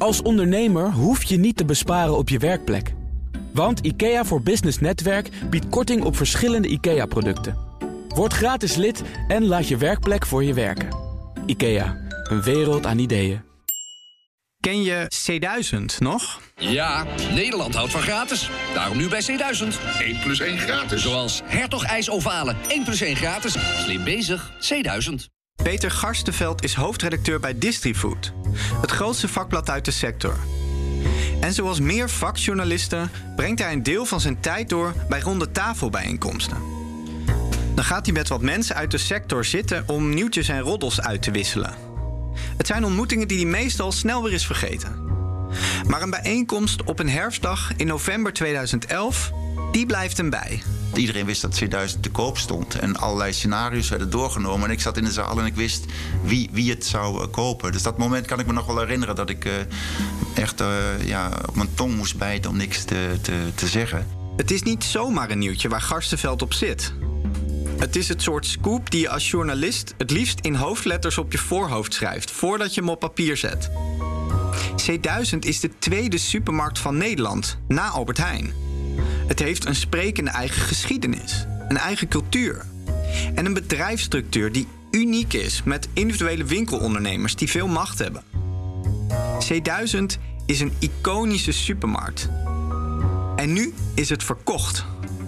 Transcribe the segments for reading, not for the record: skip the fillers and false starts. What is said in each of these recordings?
Als ondernemer hoef je niet te besparen op je werkplek. Want IKEA voor Business Netwerk biedt korting op verschillende IKEA-producten. Word gratis lid en laat je werkplek voor je werken. IKEA, een wereld aan ideeën. Ken je C1000 nog? Ja, Nederland houdt van gratis. Daarom nu bij C1000. 1 plus 1 gratis. Zoals Hertog IJs Ovale. 1 plus 1 gratis. Slim bezig. C1000. Peter Garstenveld is hoofdredacteur bij Distrifood, het grootste vakblad uit de sector. En zoals meer vakjournalisten brengt hij een deel van zijn tijd door bij ronde tafelbijeenkomsten. Dan gaat hij met wat mensen uit de sector zitten om nieuwtjes en roddels uit te wisselen. Het zijn ontmoetingen die hij meestal snel weer is vergeten. Maar een bijeenkomst op een herfstdag in november 2011, die blijft hem bij. Iedereen wist dat C1000 te koop stond en allerlei scenario's werden doorgenomen. En ik zat in de zaal en ik wist wie het zou kopen. Dus dat moment kan ik me nog wel herinneren dat ik echt op mijn tong moest bijten om niks te zeggen. Het is niet zomaar een nieuwtje waar Garstenveld op zit. Het is het soort scoop die je als journalist het liefst in hoofdletters op je voorhoofd schrijft, voordat je hem op papier zet. C1000 is de tweede supermarkt van Nederland, na Albert Heijn. Het heeft een sprekende eigen geschiedenis, een eigen cultuur en een bedrijfsstructuur die uniek is met individuele winkelondernemers die veel macht hebben. C1000 is een iconische supermarkt. En nu is het verkocht.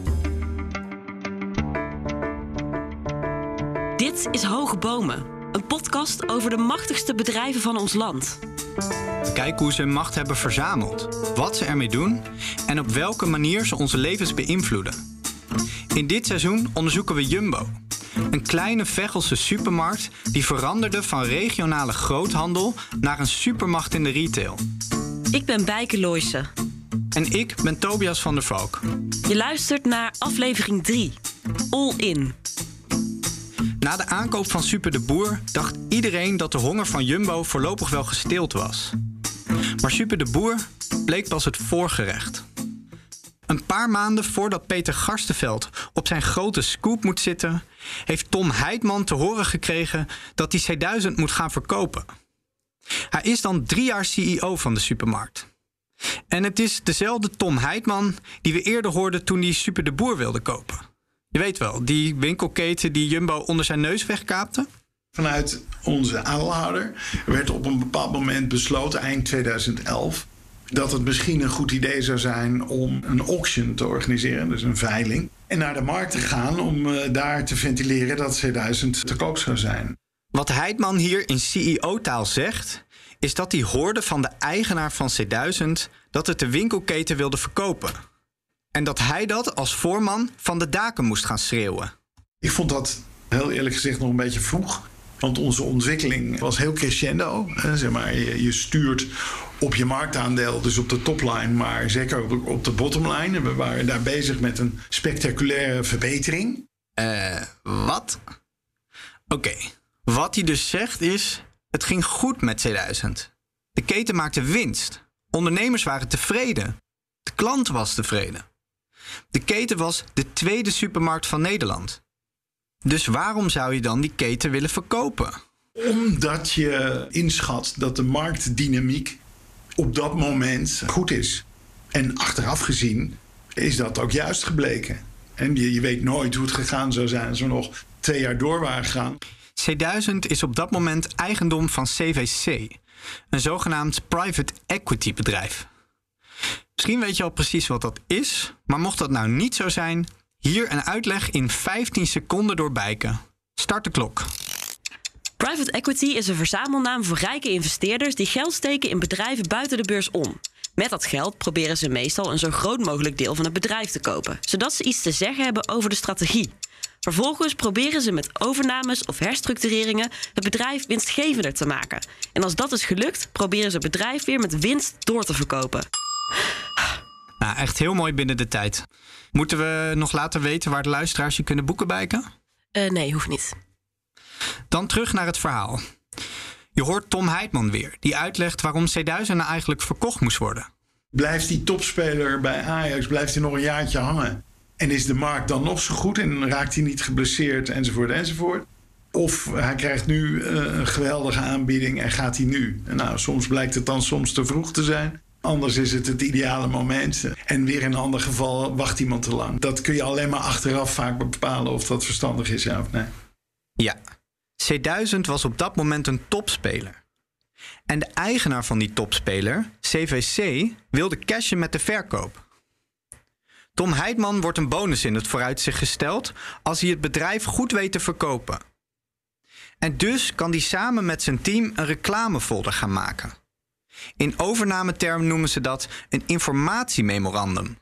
Dit is Hoge Bomen, een podcast over de machtigste bedrijven van ons land. Kijk hoe ze hun macht hebben verzameld, wat ze ermee doen en op welke manier ze onze levens beïnvloeden. In dit seizoen onderzoeken we Jumbo, een kleine Veghelse supermarkt die veranderde van regionale groothandel naar een supermacht in de retail. Ik ben Bijke Looijsen. En ik ben Tobias van der Valk. Je luistert naar aflevering 3, All In. Na de aankoop van Super de Boer dacht iedereen dat de honger van Jumbo voorlopig wel gestild was. Maar Super de Boer bleek pas het voorgerecht. Een paar maanden voordat Peter Garstenveld op zijn grote scoop moet zitten, heeft Tom Heitman te horen gekregen dat hij C1000 moet gaan verkopen. Hij is dan 3 jaar CEO van de supermarkt. En het is dezelfde Tom Heitman die we eerder hoorden toen hij Super de Boer wilde kopen. Je weet wel, die winkelketen die Jumbo onder zijn neus wegkaapte? Vanuit onze aandeelhouder werd op een bepaald moment besloten, eind 2011... dat het misschien een goed idee zou zijn om een auction te organiseren, dus een veiling. En naar de markt te gaan om daar te ventileren dat C1000 te koop zou zijn. Wat Heitman hier in CEO-taal zegt, is dat hij hoorde van de eigenaar van C1000 dat het de winkelketen wilde verkopen. En dat hij dat als voorman van de daken moest gaan schreeuwen. Ik vond dat heel eerlijk gezegd nog een beetje vroeg. Want onze ontwikkeling was heel crescendo. Zeg maar, je stuurt op je marktaandeel, dus op de topline, maar zeker op de bottomline. We waren daar bezig met een spectaculaire verbetering. Wat? Oké. Wat hij dus zegt is, het ging goed met C1000. De keten maakte winst. Ondernemers waren tevreden. De klant was tevreden. De keten was de tweede supermarkt van Nederland. Dus waarom zou je dan die keten willen verkopen? Omdat je inschat dat de marktdynamiek op dat moment goed is. En achteraf gezien is dat ook juist gebleken. En je weet nooit hoe het gegaan zou zijn als we nog 2 jaar door waren gegaan. C1000 is op dat moment eigendom van CVC, een zogenaamd private equity bedrijf. Misschien weet je al precies wat dat is, maar mocht dat nou niet zo zijn, hier een uitleg in 15 seconden door Bijke. Start de klok. Private equity is een verzamelnaam voor rijke investeerders die geld steken in bedrijven buiten de beurs om. Met dat geld proberen ze meestal een zo groot mogelijk deel van het bedrijf te kopen, zodat ze iets te zeggen hebben over de strategie. Vervolgens proberen ze met overnames of herstructureringen het bedrijf winstgevender te maken. En als dat is gelukt, proberen ze het bedrijf weer met winst door te verkopen. Nou, echt heel mooi binnen de tijd. Moeten we nog laten weten waar de luisteraars je kunnen boeken, Bijke? Nee, hoeft niet. Dan terug naar het verhaal. Je hoort Tom Heitman weer, die uitlegt waarom C1000 nou eigenlijk verkocht moest worden. Blijft die topspeler bij Ajax, blijft hij nog een jaartje hangen? En is de markt dan nog zo goed en raakt hij niet geblesseerd enzovoort enzovoort? Of hij krijgt nu een geweldige aanbieding en gaat hij nu. Nou, soms blijkt het dan soms te vroeg te zijn. Anders is het ideale moment. En weer in een ander geval wacht iemand te lang. Dat kun je alleen maar achteraf vaak bepalen of dat verstandig is, ja of nee. Ja, C1000 was op dat moment een topspeler. En de eigenaar van die topspeler, CVC, wilde cashen met de verkoop. Tom Heitman wordt een bonus in het vooruitzicht gesteld als hij het bedrijf goed weet te verkopen. En dus kan hij samen met zijn team een reclamefolder gaan maken. In overnametermen noemen ze dat een informatiememorandum.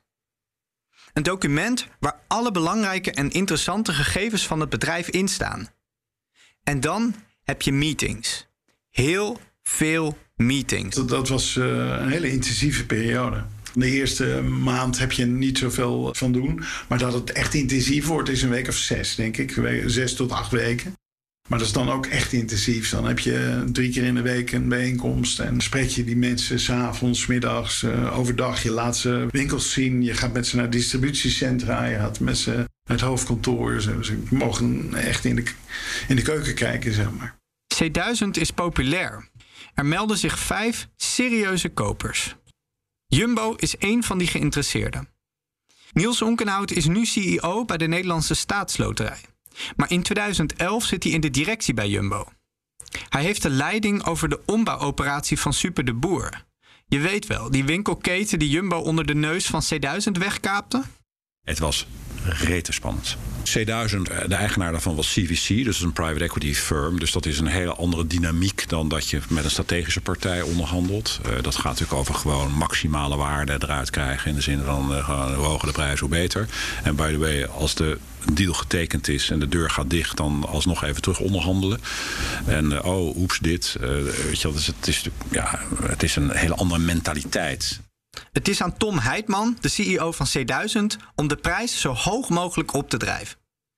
Een document waar alle belangrijke en interessante gegevens van het bedrijf in staan. En dan heb je meetings. Heel veel meetings. Dat was een hele intensieve periode. De eerste maand heb je niet zoveel van doen. Maar dat het echt intensief wordt is een week of 6, denk ik. 6 tot 8 weken. Maar dat is dan ook echt intensief. Dan heb je 3 keer in de week een bijeenkomst. En spreek je die mensen 's avonds, 's middags, overdag. Je laat ze winkels zien. Je gaat met ze naar distributiecentra. Je gaat met ze naar het hoofdkantoor. Ze mogen echt in de keuken kijken, zeg maar. C1000 is populair. Er melden zich 5 serieuze kopers. Jumbo is één van die geïnteresseerden. Niels Onkenhout is nu CEO bij de Nederlandse Staatsloterij. Maar in 2011 zit hij in de directie bij Jumbo. Hij heeft de leiding over de ombouwoperatie van Super de Boer. Je weet wel, die winkelketen die Jumbo onder de neus van C1000 wegkaapte? Het was rete spannend. C1000, de eigenaar daarvan was CVC, dus een private equity firm. Dus dat is een hele andere dynamiek dan dat je met een strategische partij onderhandelt. Dat gaat natuurlijk over gewoon maximale waarde eruit krijgen. In de zin van hoe hoger de prijs, hoe beter. En by the way, als de deal getekend is en de deur gaat dicht, dan alsnog even terug onderhandelen. En oeps, dit. Weet je, dus het is een hele andere mentaliteit. Het is aan Tom Heitman, de CEO van C1000, om de prijs zo hoog mogelijk op te drijven.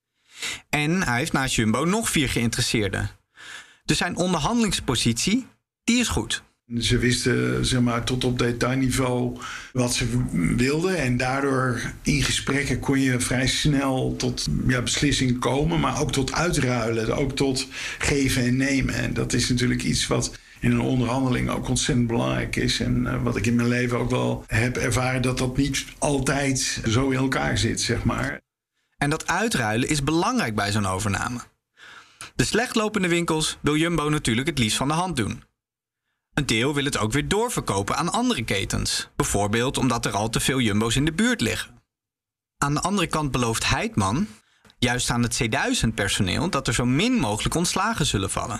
En hij heeft naast Jumbo nog 4 geïnteresseerden. Dus zijn onderhandelingspositie, die is goed. Ze wisten zeg maar, tot op detailniveau wat ze wilden. En daardoor in gesprekken kon je vrij snel tot beslissingen komen. Maar ook tot uitruilen, ook tot geven en nemen. En dat is natuurlijk iets wat in een onderhandeling ook ontzettend belangrijk is. En wat ik in mijn leven ook wel heb ervaren, dat niet altijd zo in elkaar zit, zeg maar. En dat uitruilen is belangrijk bij zo'n overname. De slechtlopende winkels wil Jumbo natuurlijk het liefst van de hand doen. Een deel wil het ook weer doorverkopen aan andere ketens. Bijvoorbeeld omdat er al te veel Jumbo's in de buurt liggen. Aan de andere kant belooft Heitman, juist aan het C1000-personeel, dat er zo min mogelijk ontslagen zullen vallen.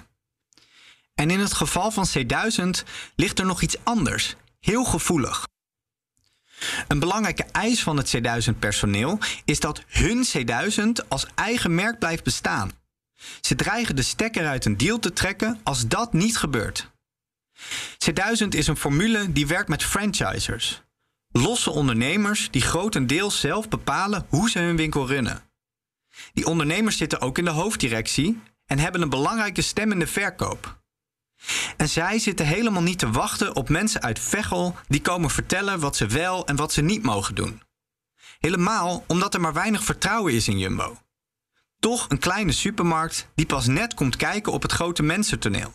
En in het geval van C1000 ligt er nog iets anders, heel gevoelig. Een belangrijke eis van het C1000-personeel is dat hun C1000 als eigen merk blijft bestaan. Ze dreigen de stekker uit een deal te trekken als dat niet gebeurt. C1000 is een formule die werkt met franchisers. Losse ondernemers die grotendeels zelf bepalen hoe ze hun winkel runnen. Die ondernemers zitten ook in de hoofddirectie en hebben een belangrijke stem in de verkoop. En zij zitten helemaal niet te wachten op mensen uit Veghel die komen vertellen wat ze wel en wat ze niet mogen doen. Helemaal omdat er maar weinig vertrouwen is in Jumbo. Toch een kleine supermarkt die pas net komt kijken op het grote mensentoneel.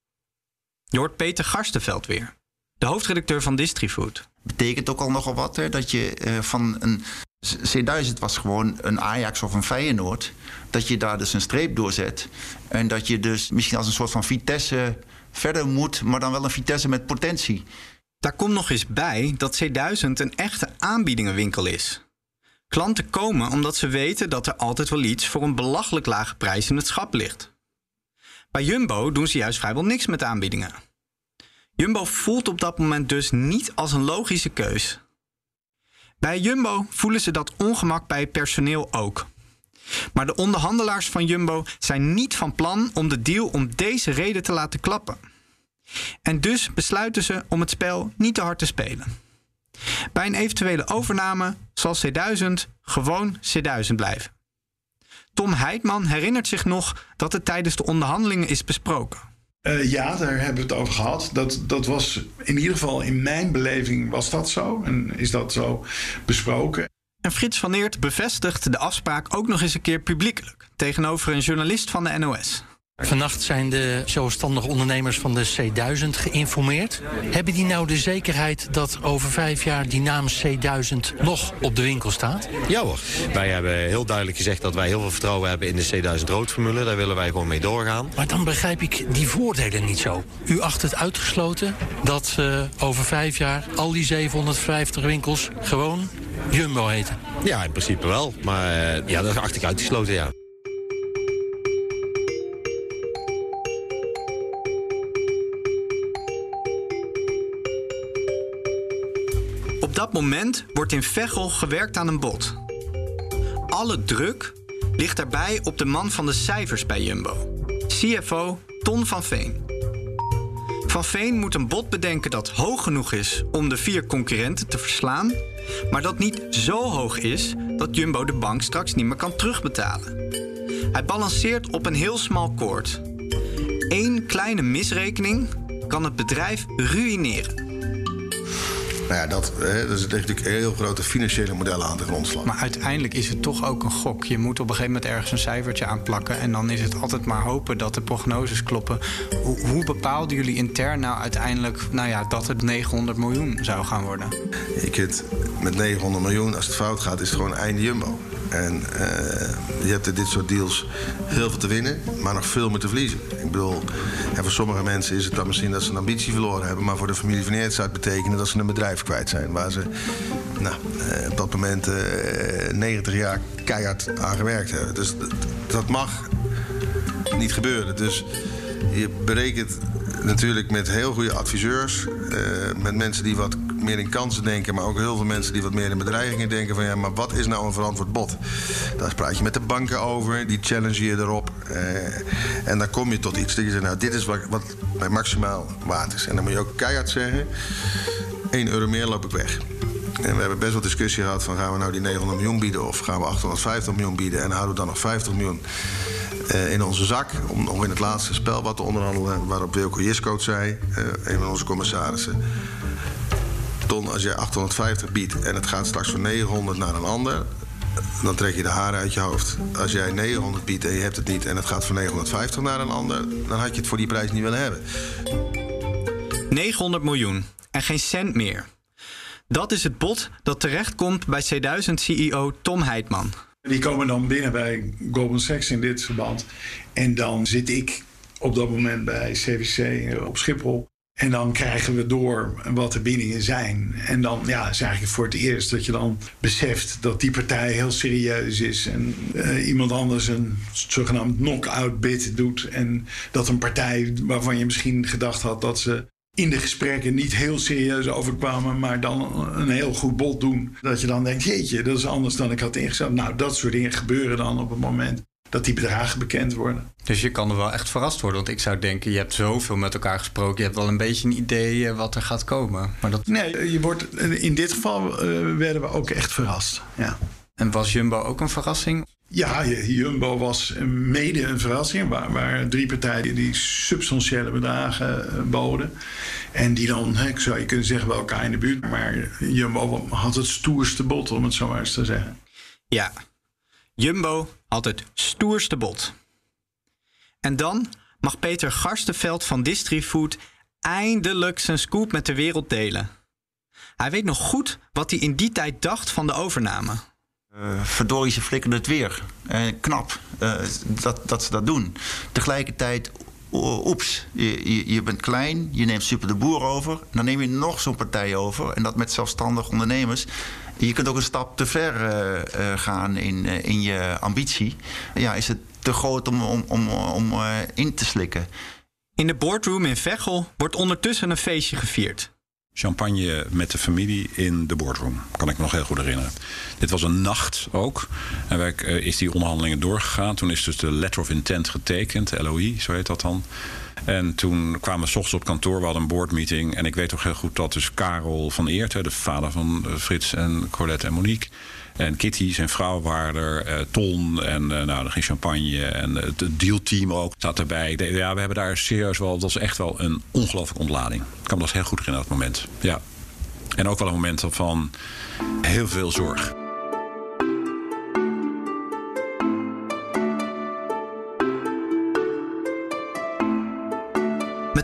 Je hoort Peter Garstenveld weer, de hoofdredacteur van Distrifood. Betekent ook al nogal wat, hè, dat je van een C1000 was gewoon een Ajax of een Feyenoord. Dat je daar dus een streep doorzet. En dat je dus misschien als een soort van Vitesse verder moet, maar dan wel een Vitesse met potentie. Daar komt nog eens bij dat C1000 een echte aanbiedingenwinkel is. Klanten komen omdat ze weten dat er altijd wel iets voor een belachelijk lage prijs in het schap ligt. Bij Jumbo doen ze juist vrijwel niks met aanbiedingen. Jumbo voelt op dat moment dus niet als een logische keus. Bij Jumbo voelen ze dat ongemak bij het personeel ook. Maar de onderhandelaars van Jumbo zijn niet van plan om de deal om deze reden te laten klappen. En dus besluiten ze om het spel niet te hard te spelen. Bij een eventuele overname zal C1000 gewoon C1000 blijven. Tom Heitman herinnert zich nog dat het tijdens de onderhandelingen is besproken. Ja, daar hebben we het over gehad. Dat was in ieder geval in mijn beleving was dat zo. En is dat zo besproken. En Frits van Eert bevestigt de afspraak ook nog eens een keer publiekelijk tegenover een journalist van de NOS. Vannacht zijn de zelfstandige ondernemers van de C1000 geïnformeerd. Hebben die nou de zekerheid dat over 5 jaar die naam C1000 nog op de winkel staat? Ja hoor. Wij hebben heel duidelijk gezegd dat wij heel veel vertrouwen hebben in de C1000 roodformule. Daar willen wij gewoon mee doorgaan. Maar dan begrijp ik die voordelen niet zo. U acht het uitgesloten dat over 5 jaar al die 750 winkels gewoon Jumbo heten? Ja, in principe wel. Maar dat acht ik uitgesloten, ja. Op dat moment wordt in Veghel gewerkt aan een bod. Alle druk ligt daarbij op de man van de cijfers bij Jumbo, CFO Ton van Veen. Van Veen moet een bod bedenken dat hoog genoeg is om de 4 concurrenten te verslaan, maar dat niet zo hoog is dat Jumbo de bank straks niet meer kan terugbetalen. Hij balanceert op een heel smal koord. 1 kleine misrekening kan het bedrijf ruïneren. Nou ja, er zitten natuurlijk heel grote financiële modellen aan de grondslag. Maar uiteindelijk is het toch ook een gok. Je moet op een gegeven moment ergens een cijfertje aanplakken en dan is het altijd maar hopen dat de prognoses kloppen. Hoe bepaalden jullie intern nou uiteindelijk dat het 900 miljoen zou gaan worden? Met 900 miljoen, als het fout gaat, is het gewoon einde Jumbo. En je hebt in dit soort deals heel veel te winnen, maar nog veel meer te verliezen. Ik bedoel, voor sommige mensen is het dan misschien dat ze een ambitie verloren hebben, maar voor de familie van Eerts zou het betekenen dat ze een bedrijf kwijt zijn, waar ze op dat moment 90 jaar keihard aan gewerkt hebben. Dus dat mag niet gebeuren. Dus je berekent natuurlijk met heel goede adviseurs, met mensen die wat meer in kansen denken, maar ook heel veel mensen die wat meer in bedreigingen denken van maar wat is nou een verantwoord bod? Daar praat je met de banken over, die challenge je erop. En dan kom je tot iets dat je zegt, dit is wat bij maximaal waard is. En dan moet je ook keihard zeggen, 1 euro meer loop ik weg. En we hebben best wel discussie gehad van gaan we nou die 900 miljoen bieden of gaan we 850 miljoen bieden en houden we dan nog 50 miljoen in onze zak om in het laatste spel wat te onderhandelen, waarop Wilco Jiskoot zei, een van onze commissarissen. Ton, als jij 850 biedt en het gaat straks voor 900 naar een ander, dan trek je de haren uit je hoofd. Als jij 900 biedt en je hebt het niet en het gaat voor 950 naar een ander, dan had je het voor die prijs niet willen hebben. 900 miljoen en geen cent meer. Dat is het bod dat terechtkomt bij C1000-CEO Tom Heitman. Die komen dan binnen bij Goldman Sachs in dit verband. En dan zit ik op dat moment bij CVC op Schiphol. En dan krijgen we door wat de bindingen zijn. En dan is eigenlijk voor het eerst dat je dan beseft dat die partij heel serieus is. En iemand anders een zogenaamd knock-out bid doet. En dat een partij waarvan je misschien gedacht had dat ze in de gesprekken niet heel serieus overkwamen, maar dan een heel goed bod doen. Dat je dan denkt, jeetje, dat is anders dan ik had ingezet. Nou, dat soort dingen gebeuren dan op het moment dat die bedragen bekend worden. Dus je kan er wel echt verrast worden. Want ik zou denken, je hebt zoveel met elkaar gesproken. Je hebt wel een beetje een idee wat er gaat komen. Maar dat... Nee, in dit geval werden we ook echt verrast. Ja. En was Jumbo ook een verrassing? Ja, Jumbo was mede een verrassing. Waar 3 partijen die substantiële bedragen boden. En die dan, ik zou je kunnen zeggen, bij elkaar in de buurt. Maar Jumbo had het stoerste bod, om het zo maar eens te zeggen. Ja, Jumbo had het stoerste bod. En dan mag Peter Garstenveld van Distrifood eindelijk zijn scoop met de wereld delen. Hij weet nog goed wat hij in die tijd dacht van de overname. Verdorie, ze flikken het weer. Knap dat ze dat doen. Tegelijkertijd, oeps, je bent klein, je neemt Super de Boer over. Dan neem je nog zo'n partij over. En dat met zelfstandig ondernemers. Je kunt ook een stap te ver gaan in je ambitie. Ja, is het te groot om in te slikken. In de boardroom in Veghel wordt ondertussen een feestje gevierd. Champagne met de familie in de boardroom. Kan ik me nog heel goed herinneren. Dit was een nacht ook. En is die onderhandelingen doorgegaan. Toen is dus de letter of intent getekend. De LOI, zo heet dat dan. En toen kwamen we 's ochtends op kantoor. We hadden een boardmeeting. En ik weet toch heel goed dat dus Karel van Eert, de vader van Frits en Colette en Monique, en Kitty, zijn vrouw, waren er. Ton en er ging champagne. En het dealteam ook zat erbij. We hebben daar serieus wel. Dat was echt wel een ongelooflijke ontlading. Ik kan me dat heel goed herinneren, dat moment. Ja. En ook wel een moment van heel veel zorg.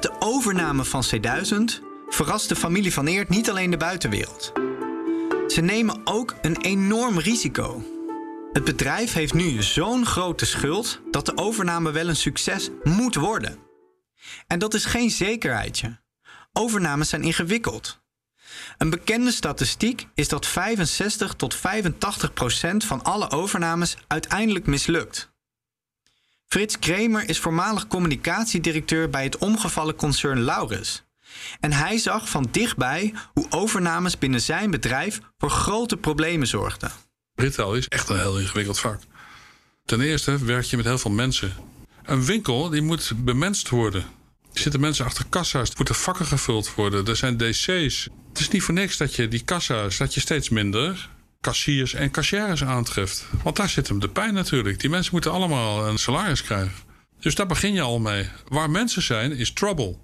Met de overname van C1000 verrast de familie Van Eert niet alleen de buitenwereld. Ze nemen ook een enorm risico. Het bedrijf heeft nu zo'n grote schuld dat de overname wel een succes moet worden. En dat is geen zekerheidje. Overnames zijn ingewikkeld. Een bekende statistiek is dat 65 tot 85% van alle overnames uiteindelijk mislukt. Frits Kremer is voormalig communicatiedirecteur bij het omgevallen concern Laurus. En hij zag van dichtbij hoe overnames binnen zijn bedrijf voor grote problemen zorgden. Retail is echt een heel ingewikkeld vak. Ten eerste werk je met heel veel mensen. Een winkel die moet bemenst worden. Er zitten mensen achter kassa's, er moeten vakken gevuld worden. Er zijn DC's. Het is niet voor niks dat je die kassa's, dat je steeds minder kassiers en kassières aantreft. Want daar zit hem de pijn natuurlijk. Die mensen moeten allemaal een salaris krijgen. Dus daar begin je al mee. Waar mensen zijn, is trouble.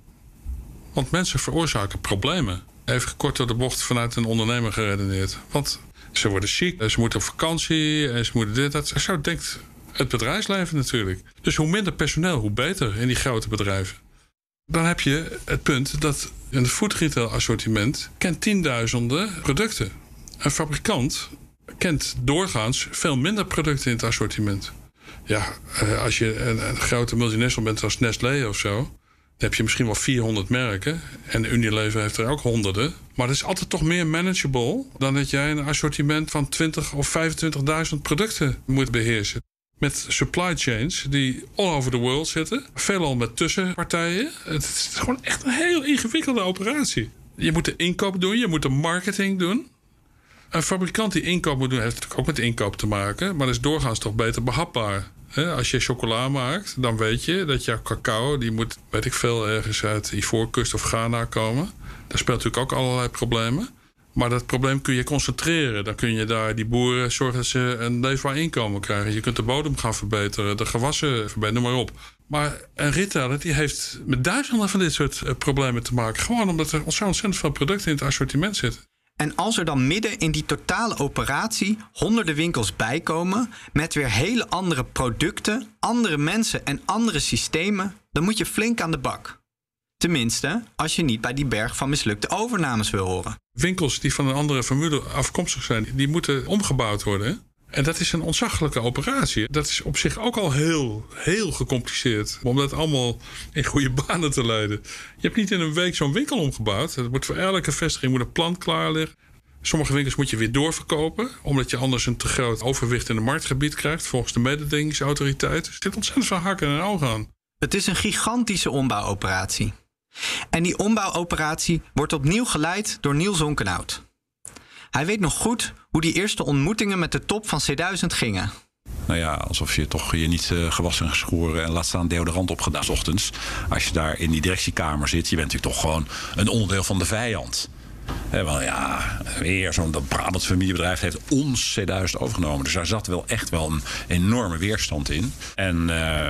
Want mensen veroorzaken problemen. Even kort door de bocht vanuit een ondernemer geredeneerd. Want ze worden ziek, ze moeten op vakantie en ze moeten dit, dat. Zo denkt het bedrijfsleven natuurlijk. Dus hoe minder personeel, hoe beter in die grote bedrijven. Dan heb je het punt dat in het food retail assortiment kent tienduizenden producten. Een fabrikant kent doorgaans veel minder producten in het assortiment. Ja, als je een grote multinational bent als Nestlé of zo, dan heb je misschien wel 400 merken. En Unilever heeft er ook honderden. Maar het is altijd toch meer manageable dan dat jij een assortiment van 20.000 of 25.000 producten moet beheersen. Met supply chains die all over the world zitten. Veelal met tussenpartijen. Het is gewoon echt een heel ingewikkelde operatie. Je moet de inkoop doen, je moet de marketing doen. Een fabrikant die inkoop moet doen, heeft natuurlijk ook met inkoop te maken. Maar dat is doorgaans toch beter behapbaar. Als je chocola maakt, dan weet je dat jouw cacao, die moet, weet ik veel, ergens uit Ivoorkust of Ghana komen. Daar speelt natuurlijk ook allerlei problemen. Maar dat probleem kun je concentreren. Dan kun je daar die boeren zorgen dat ze een leefbaar inkomen krijgen. Je kunt de bodem gaan verbeteren, de gewassen verbeteren, noem maar op. Maar een retailer die heeft met duizenden van dit soort problemen te maken. Gewoon omdat er ontzettend veel producten in het assortiment zitten. En als er dan midden in die totale operatie honderden winkels bijkomen met weer hele andere producten, andere mensen en andere systemen, dan moet je flink aan de bak. Tenminste, als je niet bij die berg van mislukte overnames wil horen. Winkels die van een andere formule afkomstig zijn, die moeten omgebouwd worden. Hè? En dat is een ontzaglijke operatie. Dat is op zich ook al heel gecompliceerd. Om dat allemaal in goede banen te leiden. Je hebt niet in een week zo'n winkel omgebouwd. Het moet voor elke vestiging moet een plan klaar liggen. Sommige winkels moet je weer doorverkopen. Omdat je anders een te groot overwicht in het marktgebied krijgt. Volgens de mededingingsautoriteit. Er zit ontzettend veel hakken en ogen aan. Het is een gigantische ombouwoperatie. En die ombouwoperatie wordt opnieuw geleid door Niels Onkenhout. Hij weet nog goed hoe die eerste ontmoetingen met de top van C1000 gingen. Nou ja, alsof je toch je niet gewassen en geschoren en laat staan deodorant opgedaan 's ochtends. Als je daar in die directiekamer zit, je bent natuurlijk toch gewoon een onderdeel van de vijand. Want ja, weer zo'n Brabants familiebedrijf heeft ons C1000 overgenomen. Dus daar zat wel echt wel een enorme weerstand in. En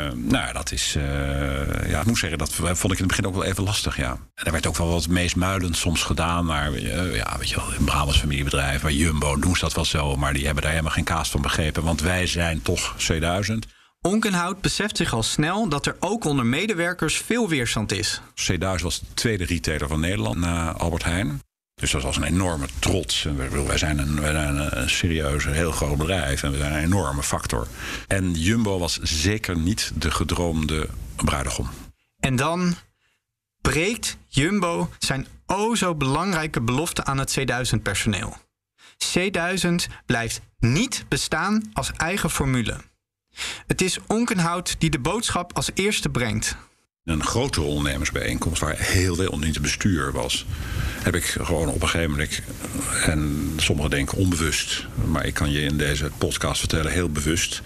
dat is, ik moet zeggen, dat vond ik in het begin ook wel even lastig, ja. En er werd ook wel wat meesmuilend soms gedaan. Maar weet je wel, een Brabants familiebedrijf, bij Jumbo doen ze dat wel zo. Maar die hebben daar helemaal geen kaas van begrepen. Want wij zijn toch C1000. Onkenhout beseft zich al snel dat er ook onder medewerkers veel weerstand is. C1000 was de tweede retailer van Nederland na Albert Heijn. Dus dat was een enorme trots. Wij zijn een serieus, heel groot bedrijf en we zijn een enorme factor. En Jumbo was zeker niet de gedroomde bruidegom. En dan breekt Jumbo zijn zo belangrijke belofte aan het C1000-personeel. C1000 blijft niet bestaan als eigen formule. Het is Onkenhout die de boodschap als eerste brengt. Een grotere ondernemersbijeenkomst waar heel veel niet het bestuur was, heb ik gewoon op een gegeven moment, en sommigen denken onbewust, maar ik kan je in deze podcast vertellen, heel bewust,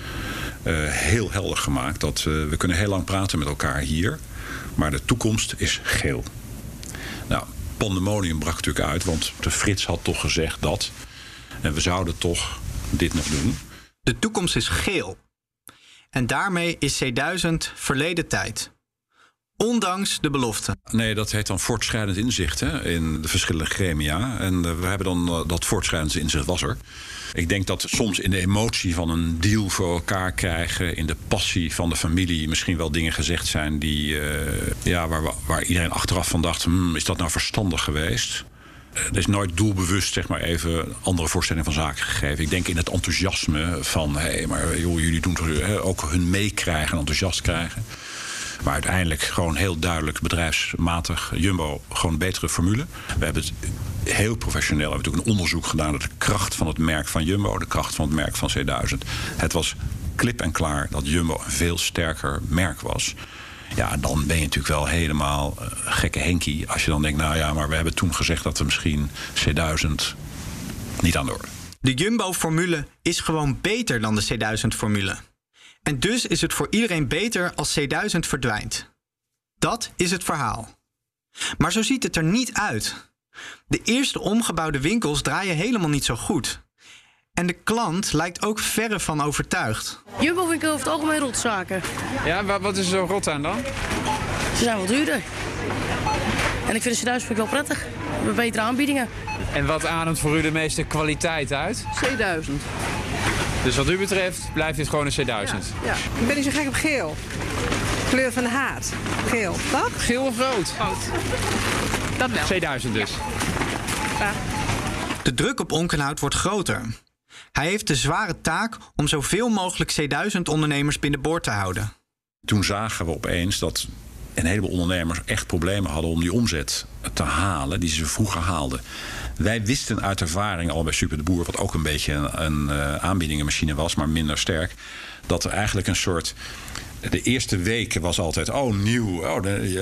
heel helder gemaakt dat we kunnen heel lang praten met elkaar hier, maar de toekomst is geel. Nou, pandemonium brak natuurlijk uit, want de Frits had toch gezegd dat, en we zouden toch dit nog doen. De toekomst is geel. En daarmee is C1000 verleden tijd. ondanks de belofte. Nee, dat heet dan voortschrijdend inzicht in de verschillende gremia. En we hebben dan dat voortschrijdend inzicht was er. Ik denk dat soms in de emotie van een deal voor elkaar krijgen, in de passie van de familie, misschien wel dingen gezegd zijn die, waar iedereen achteraf van dacht, is dat nou verstandig geweest? Er is nooit doelbewust even andere voorstelling van zaken gegeven. Ik denk in het enthousiasme van, maar jullie doen toch ook hun meekrijgen en enthousiast krijgen. Maar uiteindelijk gewoon heel duidelijk bedrijfsmatig. Jumbo, gewoon een betere formule. We hebben het heel professioneel. We hebben natuurlijk een onderzoek gedaan naar de kracht van het merk van Jumbo, de kracht van het merk van C1000. Het was klip en klaar dat Jumbo een veel sterker merk was. Ja, dan ben je natuurlijk wel helemaal gekke Henkie. Als je dan denkt, maar we hebben toen gezegd dat we misschien C1000 niet aan de orde. De Jumbo-formule is gewoon beter dan de C1000-formule. En dus is het voor iedereen beter als C1000 verdwijnt. Dat is het verhaal. Maar zo ziet het er niet uit. De eerste omgebouwde winkels draaien helemaal niet zo goed. En de klant lijkt ook verre van overtuigd. Jumbo-winkel over het algemeen rotzaken. Ja, wat is er zo rot aan dan? Ze zijn wel duurder. En ik vind de C1000 wel prettig. We hebben betere aanbiedingen. En wat ademt voor u de meeste kwaliteit uit? C1000. Dus wat u betreft blijft dit gewoon een C1000? Ja. Ik ben niet zo gek op geel. Kleur van de haat. Geel, toch? Geel of rood? Rood. Dat wel. C1000 dus. Ja. De druk op Onkenhout wordt groter. Hij heeft de zware taak om zoveel mogelijk C1000-ondernemers binnenboord te houden. Toen zagen we opeens dat een heleboel ondernemers echt problemen hadden om die omzet te halen die ze vroeger haalden. Wij wisten uit ervaring al bij Super de Boer, wat ook een beetje een aanbiedingenmachine was, maar minder sterk, dat er eigenlijk een soort. De eerste weken was altijd, nieuw.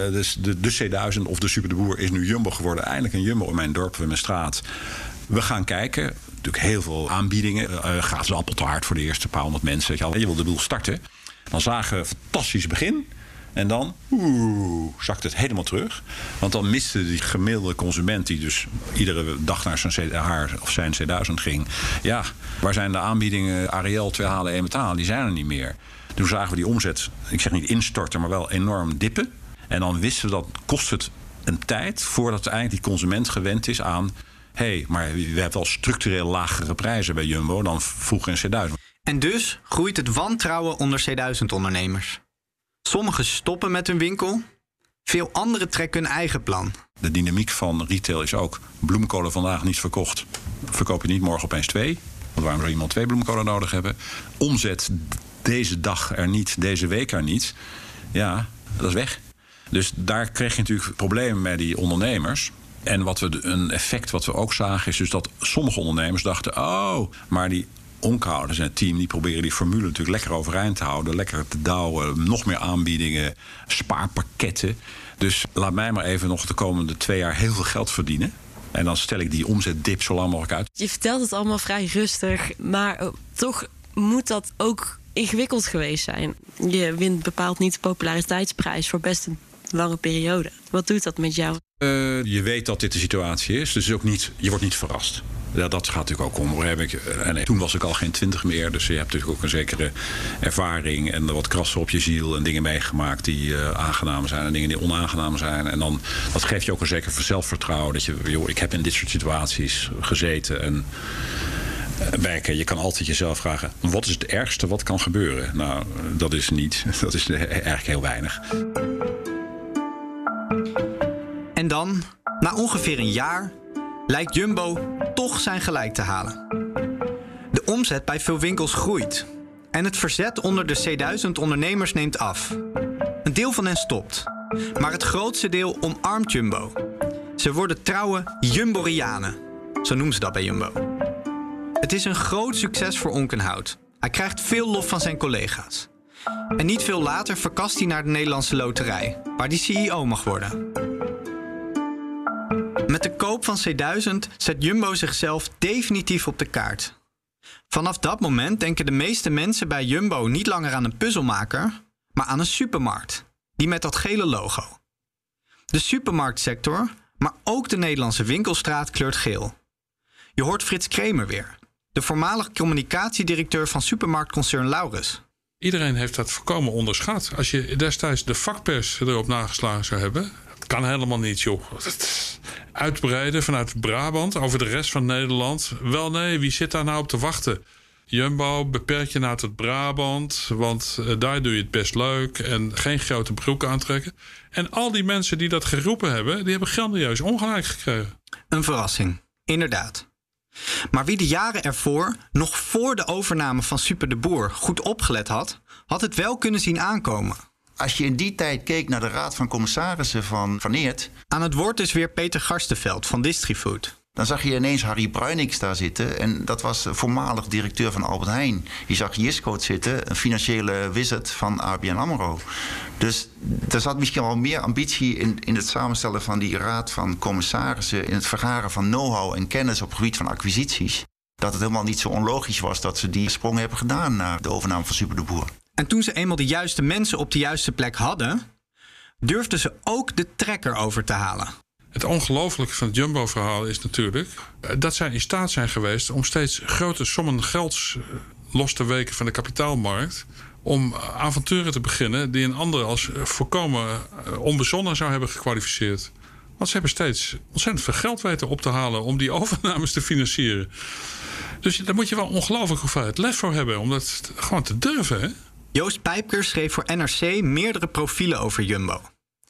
De C1000 of de Super de Boer is nu Jumbo geworden. Eindelijk een Jumbo in mijn dorp, in mijn straat. We gaan kijken. Natuurlijk heel veel aanbiedingen. Gratis appeltaart voor de eerste paar honderd mensen. Je wil de boel starten. Dan zagen we een fantastisch begin. En dan zakt het helemaal terug. Want dan miste die gemiddelde consument, die dus iedere dag naar zijn C1000 ging. Ja, waar zijn de aanbiedingen Ariel 2 halen 1 betalen? Die zijn er niet meer. Toen zagen we die omzet, ik zeg niet instorten, maar wel enorm dippen. En dan wisten we dat kost het een tijd voordat eigenlijk die consument gewend is aan, maar we hebben wel structureel lagere prijzen bij Jumbo dan vroeger in C1000. En dus groeit het wantrouwen onder C1000-ondernemers. Sommigen stoppen met hun winkel. Veel anderen trekken hun eigen plan. De dynamiek van retail is ook bloemkolen vandaag niet verkocht. Verkoop je niet morgen opeens 2. Want waarom zou iemand 2 bloemkolen nodig hebben? Omzet deze dag er niet, deze week er niet. Ja, dat is weg. Dus daar kreeg je natuurlijk problemen met die ondernemers. En een effect wat we ook zagen is dus dat sommige ondernemers dachten, maar die Onkenhouders en het team die proberen die formule natuurlijk lekker overeind te houden, lekker te douwen, nog meer aanbiedingen, spaarpakketten. Dus laat mij maar even nog de komende 2 jaar heel veel geld verdienen. En dan stel ik die omzetdip zo lang mogelijk uit. Je vertelt het allemaal vrij rustig, maar toch moet dat ook ingewikkeld geweest zijn. Je wint bepaald niet de populariteitsprijs voor best een lange periode. Wat doet dat met jou? Je weet dat dit de situatie is, dus je wordt niet verrast. Ja, dat gaat natuurlijk ook om. Toen was ik al geen 20 meer, dus je hebt natuurlijk ook een zekere ervaring en wat krassen op je ziel en dingen meegemaakt die aangenaam zijn en dingen die onaangenaam zijn. En dan dat geeft je ook een zeker zelfvertrouwen dat ik heb in dit soort situaties gezeten en werken. Je kan altijd jezelf vragen, wat is het ergste wat kan gebeuren? Nou, dat is niet. Dat is eigenlijk heel weinig. En dan, na ongeveer een jaar, lijkt Jumbo toch zijn gelijk te halen. De omzet bij veel winkels groeit. En het verzet onder de C1000-ondernemers neemt af. Een deel van hen stopt. Maar het grootste deel omarmt Jumbo. Ze worden trouwe Jumborianen. Zo noemen ze dat bij Jumbo. Het is een groot succes voor Onkenhout. Hij krijgt veel lof van zijn collega's. En niet veel later verkast hij naar de Nederlandse Loterij, waar hij CEO mag worden. Met de koop van C1000 zet Jumbo zichzelf definitief op de kaart. Vanaf dat moment denken de meeste mensen bij Jumbo niet langer aan een puzzelmaker, maar aan een supermarkt, die met dat gele logo. De supermarktsector, maar ook de Nederlandse winkelstraat kleurt geel. Je hoort Frits Kremer weer, de voormalig communicatiedirecteur van supermarktconcern Laurus. Iedereen heeft dat volkomen onderschat. Als je destijds de vakpers erop nageslagen zou hebben... dat kan helemaal niet, joh. Uitbreiden vanuit Brabant over de rest van Nederland. Wel nee, wie zit daar nou op te wachten? Jumbo, beperk je nou tot Brabant, want daar doe je het best leuk... en geen grote broeken aantrekken. En al die mensen die dat geroepen hebben... die hebben grandieus ongelijk gekregen. Een verrassing, inderdaad. Maar wie de jaren ervoor, nog voor de overname van Super de Boer... goed opgelet had het wel kunnen zien aankomen. Als je in die tijd keek naar de Raad van Commissarissen van Eert... Aan het woord is weer Peter Garstenveld van Distrifood. Dan zag je ineens Harry Bruinings daar zitten. En dat was voormalig directeur van Albert Heijn. Je zag Jiscoot zitten, een financiële wizard van ABN AMRO. Dus er zat misschien wel meer ambitie in het samenstellen van die Raad van Commissarissen... in het vergaren van know-how en kennis op het gebied van acquisities... dat het helemaal niet zo onlogisch was dat ze die sprong hebben gedaan... naar de overname van Super de Boer. En toen ze eenmaal de juiste mensen op de juiste plek hadden... durfden ze ook de trekker over te halen. Het ongelooflijke van het Jumbo-verhaal is natuurlijk... dat zij in staat zijn geweest om steeds grote sommen gelds los te weken van de kapitaalmarkt... om avonturen te beginnen die een ander als volkomen onbezonnen zou hebben gekwalificeerd. Want ze hebben steeds ontzettend veel geld weten op te halen... om die overnames te financieren. Dus daar moet je wel ongelooflijk hoeveelheid lef voor hebben om dat gewoon te durven, hè? Joost Pijpkers schreef voor NRC meerdere profielen over Jumbo.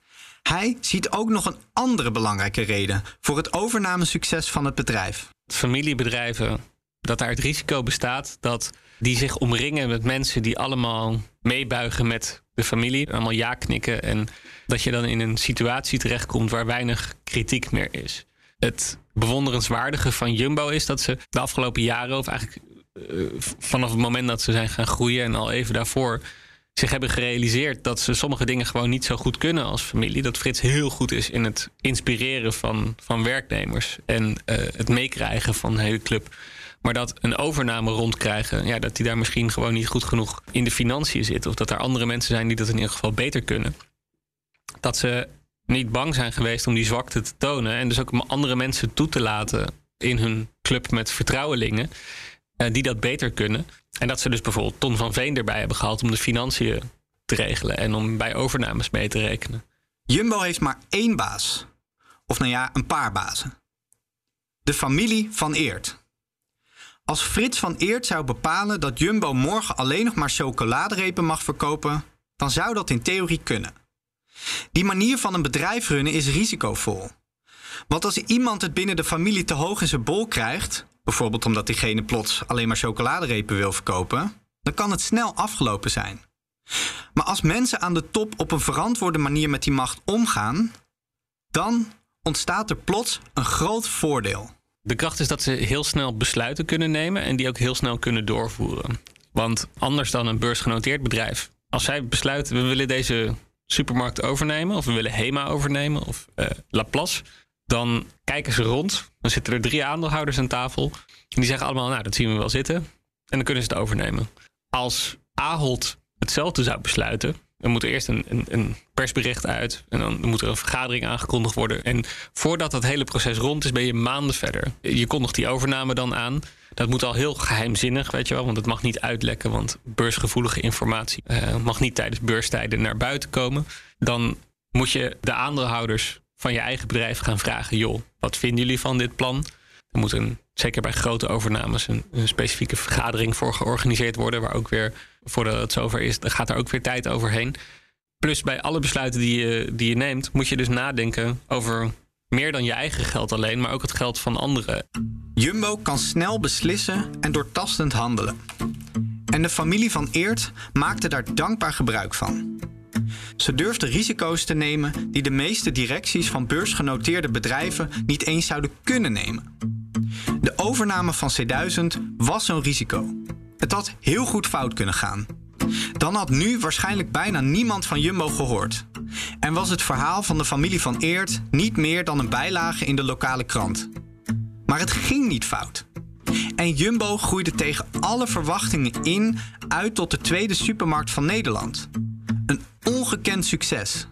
Hij ziet ook nog een andere belangrijke reden voor het overnamesucces van het bedrijf. Familiebedrijven, dat daar het risico bestaat dat die zich omringen met mensen die allemaal meebuigen met de familie, allemaal ja knikken en dat je dan in een situatie terechtkomt waar weinig kritiek meer is. Het bewonderenswaardige van Jumbo is dat ze de afgelopen jaren, of eigenlijk vanaf het moment dat ze zijn gaan groeien en al even daarvoor, zich hebben gerealiseerd dat ze sommige dingen gewoon niet zo goed kunnen als familie. Dat Frits heel goed is in het inspireren van werknemers en het meekrijgen van de hele club. Maar dat een overname rondkrijgen, ja, dat die daar misschien gewoon niet goed genoeg in de financiën zit. Of dat er andere mensen zijn die dat in ieder geval beter kunnen. Dat ze niet bang zijn geweest om die zwakte te tonen. En dus ook om andere mensen toe te laten in hun club met vertrouwelingen. Die dat beter kunnen. En dat ze dus bijvoorbeeld Ton van Veen erbij hebben gehaald om de financiën te regelen. En om bij overnames mee te rekenen. Jumbo heeft maar één baas. Of nou ja, een paar bazen. De familie van Eert. Als Frits van Eert zou bepalen dat Jumbo morgen alleen nog maar chocoladerepen mag verkopen, dan zou dat in theorie kunnen. Die manier van een bedrijf runnen is risicovol. Want als iemand het binnen de familie te hoog in zijn bol krijgt, bijvoorbeeld omdat diegene plots alleen maar chocoladerepen wil verkopen, dan kan het snel afgelopen zijn. Maar als mensen aan de top op een verantwoorde manier met die macht omgaan, dan ontstaat er plots een groot voordeel. De kracht is dat ze heel snel besluiten kunnen nemen en die ook heel snel kunnen doorvoeren. Want anders dan een beursgenoteerd bedrijf, als zij besluiten we willen deze supermarkt overnemen, of we willen Hema overnemen, of Laplace, dan kijken ze rond. Dan zitten er 3 aandeelhouders aan tafel. En die zeggen allemaal, nou, dat zien we wel zitten. En dan kunnen ze het overnemen. Als Ahold hetzelfde zou besluiten, dan moet er eerst een persbericht uit. En dan moet er een vergadering aangekondigd worden. En voordat dat hele proces rond is, ben je maanden verder. Je kondigt die overname dan aan. Dat moet al heel geheimzinnig, weet je wel. Want het mag niet uitlekken, want beursgevoelige informatie mag niet tijdens beurstijden naar buiten komen. Dan moet je de aandeelhouders van je eigen bedrijf gaan vragen, joh, wat vinden jullie van dit plan? Er moet zeker bij grote overnames een specifieke vergadering voor georganiseerd worden, waar ook weer, voordat het zover is, dan gaat er ook weer tijd overheen. Plus bij alle besluiten die je neemt, moet je dus nadenken over meer dan je eigen geld alleen, maar ook het geld van anderen. Jumbo kan snel beslissen en doortastend handelen. En de familie van Eert maakte daar dankbaar gebruik van. Ze durfden risico's te nemen die de meeste directies van beursgenoteerde bedrijven niet eens zouden kunnen nemen. De overname van C1000 was zo'n risico. Het had heel goed fout kunnen gaan. Dan had nu waarschijnlijk bijna niemand van Jumbo gehoord. En was het verhaal van de familie van Eert niet meer dan een bijlage in de lokale krant. Maar het ging niet fout. En Jumbo groeide tegen alle verwachtingen in uit tot de tweede supermarkt van Nederland. Een ongekend succes.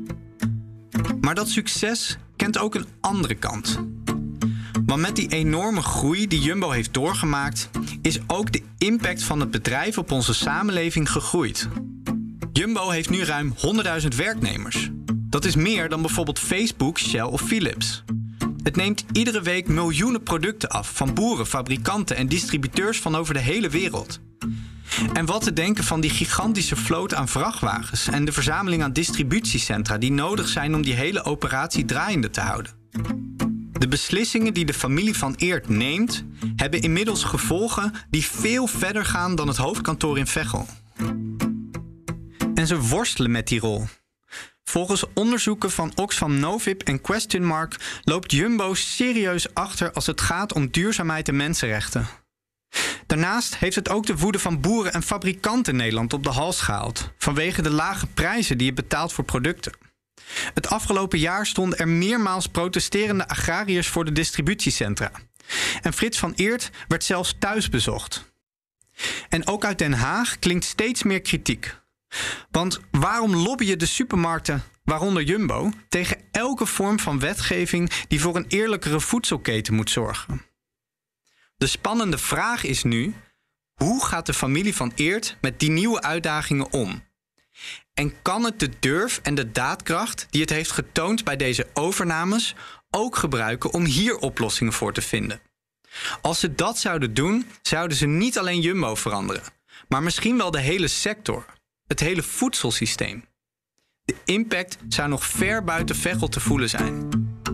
Maar dat succes kent ook een andere kant. Want met die enorme groei die Jumbo heeft doorgemaakt, is ook de impact van het bedrijf op onze samenleving gegroeid. Jumbo heeft nu ruim 100.000 werknemers. Dat is meer dan bijvoorbeeld Facebook, Shell of Philips. Het neemt iedere week miljoenen producten af van boeren, fabrikanten en distributeurs van over de hele wereld. En wat te denken van die gigantische vloot aan vrachtwagens en de verzameling aan distributiecentra die nodig zijn om die hele operatie draaiende te houden. De beslissingen die de familie van Eert neemt, hebben inmiddels gevolgen die veel verder gaan dan het hoofdkantoor in Veghel. En ze worstelen met die rol. Volgens onderzoeken van Oxfam Novib en Question Mark loopt Jumbo serieus achter als het gaat om duurzaamheid en mensenrechten. Daarnaast heeft het ook de woede van boeren en fabrikanten in Nederland op de hals gehaald, vanwege de lage prijzen die je betaalt voor producten. Het afgelopen jaar stonden er meermaals protesterende agrariërs voor de distributiecentra. En Frits van Eert werd zelfs thuis bezocht. En ook uit Den Haag klinkt steeds meer kritiek. Want waarom lobbyen de supermarkten, waaronder Jumbo, tegen elke vorm van wetgeving die voor een eerlijkere voedselketen moet zorgen? De spannende vraag is nu, hoe gaat de familie van Eert met die nieuwe uitdagingen om? En kan het de durf en de daadkracht die het heeft getoond bij deze overnames ook gebruiken om hier oplossingen voor te vinden? Als ze dat zouden doen, zouden ze niet alleen Jumbo veranderen, maar misschien wel de hele sector, het hele voedselsysteem. De impact zou nog ver buiten Veghel te voelen zijn.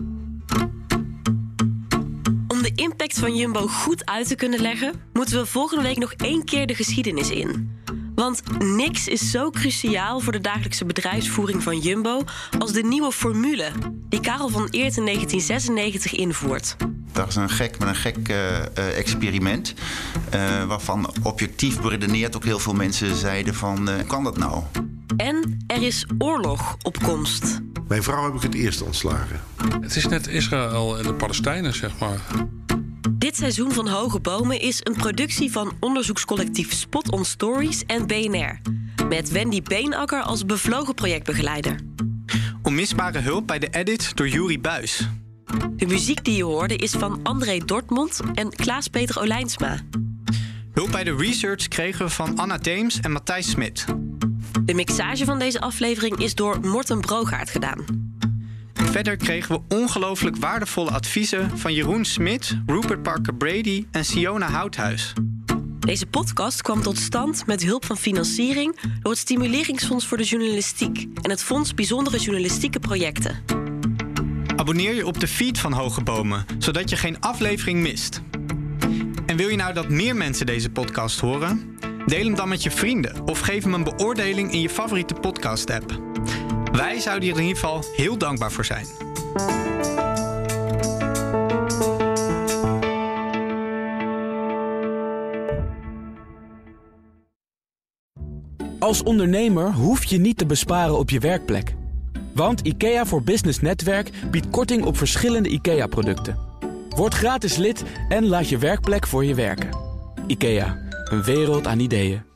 Om de impact van Jumbo goed uit te kunnen leggen, moeten we volgende week nog 1 keer de geschiedenis in. Want niks is zo cruciaal voor de dagelijkse bedrijfsvoering van Jumbo als de nieuwe formule die Karel van Eert in 1996 invoert. Dat is een gek experiment, waarvan objectief beredeneerd ook heel veel mensen zeiden van, kan dat nou? En er is oorlog op komst. Mijn vrouw heb ik het eerst ontslagen. Het is net Israël en de Palestijnen, zeg maar. Dit seizoen van Hoge Bomen is een productie van onderzoekscollectief Spot on Stories en BNR. Met Wendy Beenakker als bevlogen projectbegeleider. Onmisbare hulp bij de edit door Juri Buis. De muziek die je hoorde is van André Dortmund en Klaas-Peter Olijnsma. Hulp bij de research kregen we van Anna Deems en Matthijs Smit. De mixage van deze aflevering is door Morten Brogaard gedaan. Verder kregen we ongelooflijk waardevolle adviezen van Jeroen Smit, Rupert Parker Brady en Siona Houthuis. Deze podcast kwam tot stand met hulp van financiering door het Stimuleringsfonds voor de Journalistiek en het Fonds Bijzondere Journalistieke Projecten. Abonneer je op de feed van Hoge Bomen, zodat je geen aflevering mist. En wil je nou dat meer mensen deze podcast horen? Deel hem dan met je vrienden of geef hem een beoordeling in je favoriete podcast-app. Wij zouden hier in ieder geval heel dankbaar voor zijn. Als ondernemer hoef je niet te besparen op je werkplek. Want IKEA voor Business Netwerk biedt korting op verschillende IKEA-producten. Word gratis lid en laat je werkplek voor je werken. IKEA, een wereld aan ideeën.